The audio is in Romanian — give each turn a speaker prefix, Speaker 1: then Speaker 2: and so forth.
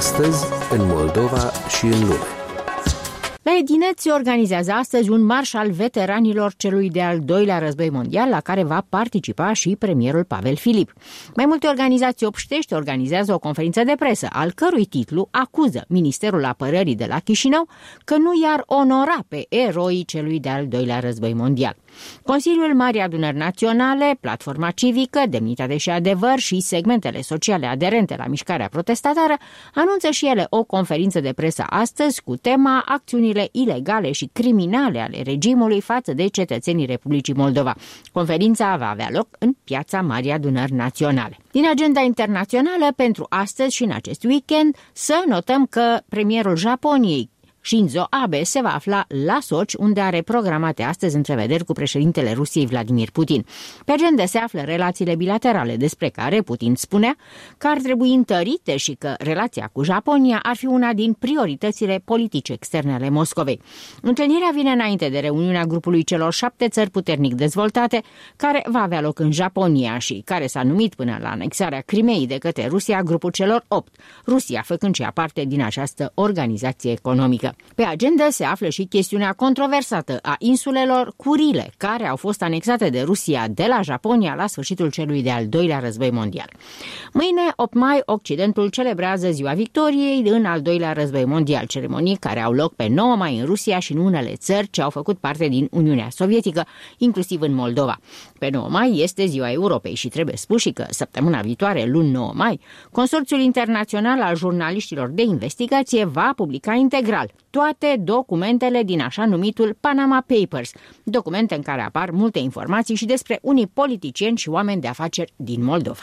Speaker 1: Astăzi, în Moldova și în lume.
Speaker 2: La Edinet se organizează astăzi un marș al veteranilor celui de-al doilea război mondial, la care va participa și premierul Pavel Filip. Mai multe organizații obștești organizează o conferință de presă, al cărui titlu acuză Ministerul Apărării de la Chișinău că nu i-ar onora pe eroii celui de-al doilea război mondial. Consiliul Marii Adunări Naționale, Platforma Civică, Demnitate și Adevăr și segmentele sociale aderente la mișcarea protestatară anunță și ele o conferință de presă astăzi cu tema acțiunile ilegale și criminale ale regimului față de cetățenii Republicii Moldova. Conferința va avea loc în Piața Marii Adunări Naționale. Din agenda internațională pentru astăzi și în acest weekend să notăm că premierul Japoniei Shinzo Abe se va afla la Sochi, unde are programate astăzi întrevederi cu președintele Rusiei Vladimir Putin. Pe agenda se află relațiile bilaterale, despre care Putin spunea că ar trebui întărite și că relația cu Japonia ar fi una din prioritățile politice externe ale Moscovei. Întâlnirea vine înainte de reuniunea grupului celor 7 țări puternic dezvoltate, care va avea loc în Japonia și care s-a numit până la anexarea Crimeei de către Rusia grupul celor 8, Rusia făcând și parte din această organizație economică. Pe agenda se află și chestiunea controversată a insulelor Curile, care au fost anexate de Rusia de la Japonia la sfârșitul celui de-al doilea război mondial. Mâine, 8 mai, Occidentul celebrează Ziua Victoriei în al doilea război mondial, ceremonii care au loc pe 9 mai în Rusia și în unele țări ce au făcut parte din Uniunea Sovietică, inclusiv în Moldova. Pe 9 mai este Ziua Europei și trebuie spus și că săptămâna viitoare, luni 9 mai, Consorțiul Internațional al Jurnaliștilor de Investigație va publica integral toate documentele din așa numitul Panama Papers, documente în care apar multe informații și despre unii politicieni și oameni de afaceri din Moldova.